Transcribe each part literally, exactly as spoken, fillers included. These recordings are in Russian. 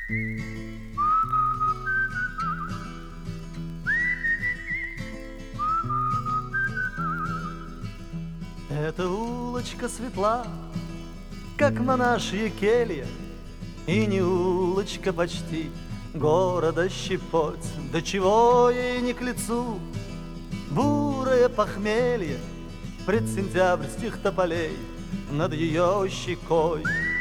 Эта улочка светла, как монашья келья, и не улочка почти города щепоть. До чего ей не к лицу бурое похмелье предсентябрьских тополей над ее щекой.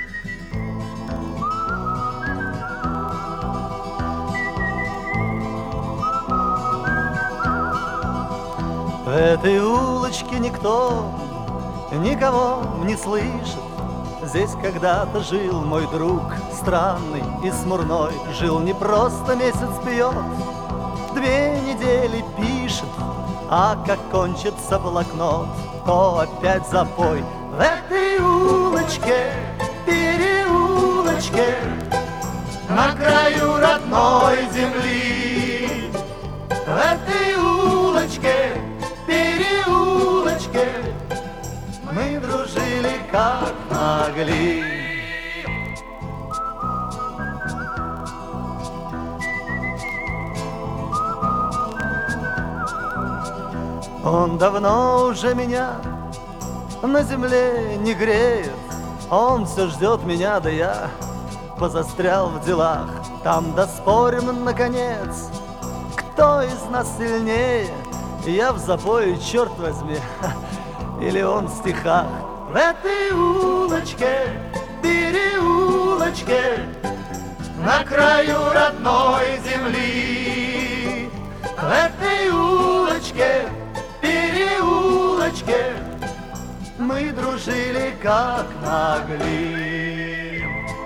В этой улочке никто никого не слышит. Здесь когда-то жил мой друг, странный и смурной. Жил не просто месяц пьет, две недели пишет, а как кончится блокнот, то опять запой. В этой улочке, переулочке, на краю родной земли, в этой улочке, переулочке, мы дружили как могли. Он давно уже меня на земле не греет, он все ждет меня, да я позастрял в делах. Там доспорим, наконец, кто из нас сильнее. Я в запое, черт возьми, или он в стихах. В этой улочке, переулочке, на краю родной земли, в этой улочке, переулочке, мы дружили как могли.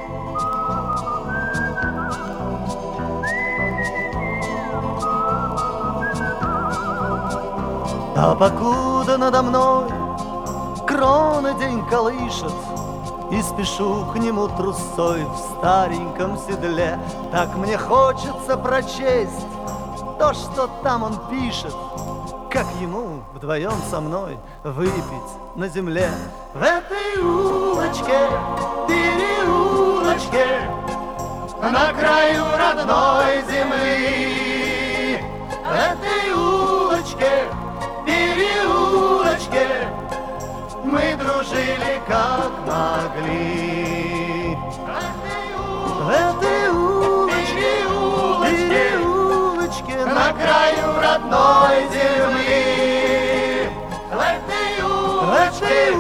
А покуда надо мной крона день колышет, и спешу к нему трусой в стареньком седле, так мне хочется прочесть то, что там он пишет, как ему вдвоем со мной выпить на земле. В этой улочке, переулочке, на краю родной земли, в этой улочке, переулочке, мы дружили как могли. В этой улочке, переулочке, на краю родной земли, в этой улочке,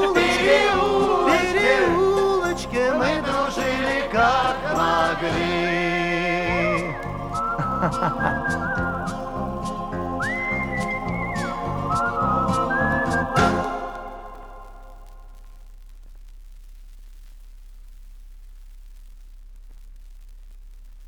переулочке, мы дружили как могли.